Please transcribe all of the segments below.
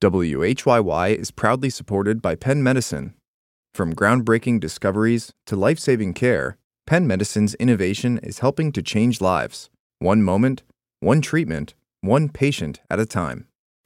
WHYY is proudly supported by Penn Medicine. From groundbreaking discoveries to life-saving care, Penn Medicine's innovation is helping to change lives. One moment, one treatment, one patient at a time.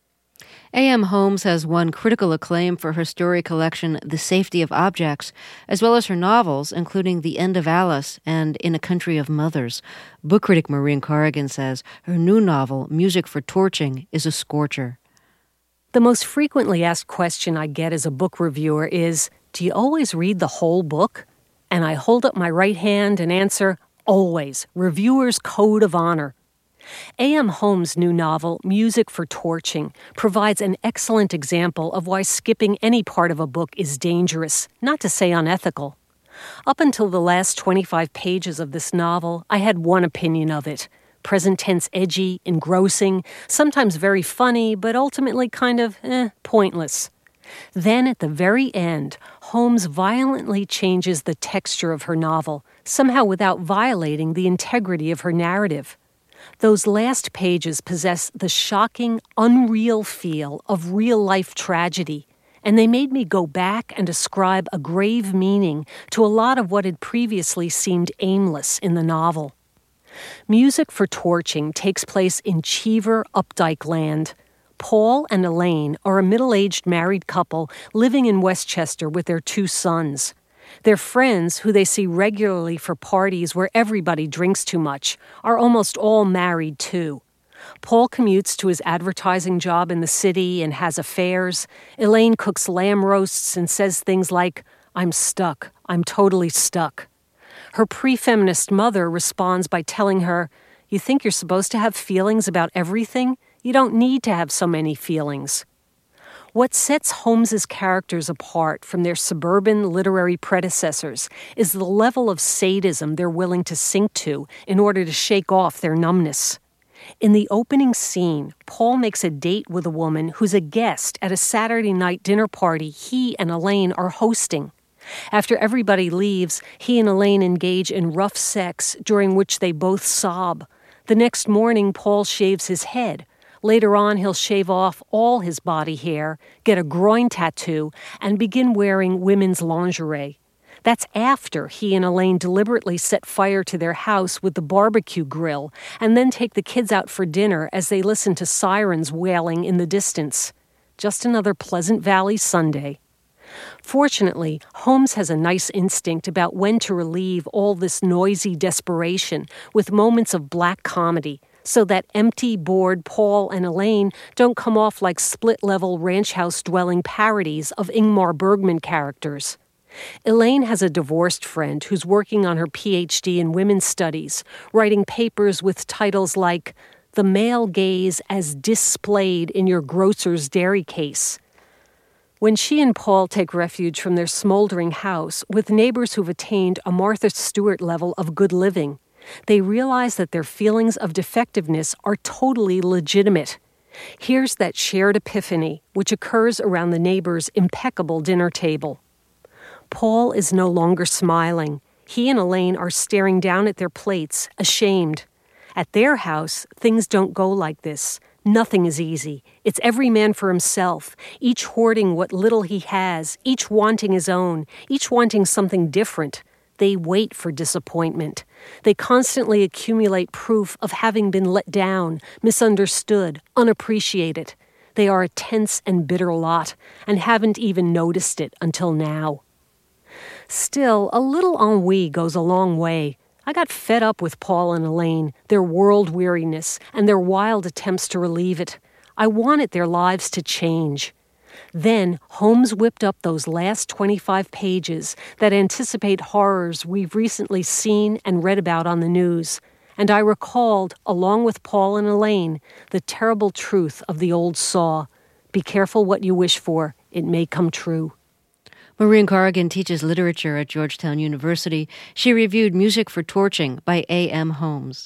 A.M. Homes has won critical acclaim for her story collection, The Safety of Objects, as well as her novels, including The End of Alice and In a Country of Mothers. Book critic Maureen Corrigan says her new novel, Music for Torching, is a scorcher. The most frequently asked question I get as a book reviewer is, do you always read the whole book? And I hold up my right hand and answer, always. Reviewer's code of honor. A.M. Homes' new novel, Music for Torching, provides an excellent example of why skipping any part of a book is dangerous, not to say unethical. Up until the last 25 pages of this novel, I had one opinion of it. Present tense edgy, engrossing, sometimes very funny, but ultimately kind of, pointless. Then at the very end, Holmes violently changes the texture of her novel, somehow without violating the integrity of her narrative. Those last pages possess the shocking, unreal feel of real-life tragedy, and they made me go back and ascribe a grave meaning to a lot of what had previously seemed aimless in the novel. Music for Torching takes place in Cheever, Updike land. Paul and Elaine are a middle-aged married couple living in Westchester with their 2 sons. Their friends, who they see regularly for parties where everybody drinks too much, are almost all married too. Paul commutes to his advertising job in the city and has affairs. Elaine cooks lamb roasts and says things like, "I'm stuck. I'm totally stuck." Her pre-feminist mother responds by telling her, "You think you're supposed to have feelings about everything? You don't need to have so many feelings." What sets Holmes's characters apart from their suburban literary predecessors is the level of sadism they're willing to sink to in order to shake off their numbness. In the opening scene, Paul makes a date with a woman who's a guest at a Saturday night dinner party he and Elaine are hosting. After everybody leaves, he and Elaine engage in rough sex, during which they both sob. The next morning, Paul shaves his head. Later on, he'll shave off all his body hair, get a groin tattoo, and begin wearing women's lingerie. That's after he and Elaine deliberately set fire to their house with the barbecue grill, and then take the kids out for dinner as they listen to sirens wailing in the distance. Just another Pleasant Valley Sunday. Fortunately, Holmes has a nice instinct about when to relieve all this noisy desperation with moments of black comedy, so that empty, bored Paul and Elaine don't come off like split-level ranch house-dwelling parodies of Ingmar Bergman characters. Elaine has a divorced friend who's working on her PhD in women's studies, writing papers with titles like "The Male Gaze as Displayed in Your Grocer's Dairy Case." When she and Paul take refuge from their smoldering house with neighbors who've attained a Martha Stewart level of good living, they realize that their feelings of defectiveness are totally legitimate. Here's that shared epiphany, which occurs around the neighbors' impeccable dinner table. Paul is no longer smiling. He and Elaine are staring down at their plates, ashamed. At their house, things don't go like this. Nothing is easy. It's every man for himself, each hoarding what little he has, each wanting his own, each wanting something different. They wait for disappointment. They constantly accumulate proof of having been let down, misunderstood, unappreciated. They are a tense and bitter lot, and haven't even noticed it until now. Still, a little ennui goes a long way. I got fed up with Paul and Elaine, their world weariness, and their wild attempts to relieve it. I wanted their lives to change. Then Holmes whipped up those last 25 pages that anticipate horrors we've recently seen and read about on the news, and I recalled, along with Paul and Elaine, the terrible truth of the old saw. Be careful what you wish for. It may come true. Maureen Corrigan teaches literature at Georgetown University. She reviewed Music for Torching by A.M. Homes.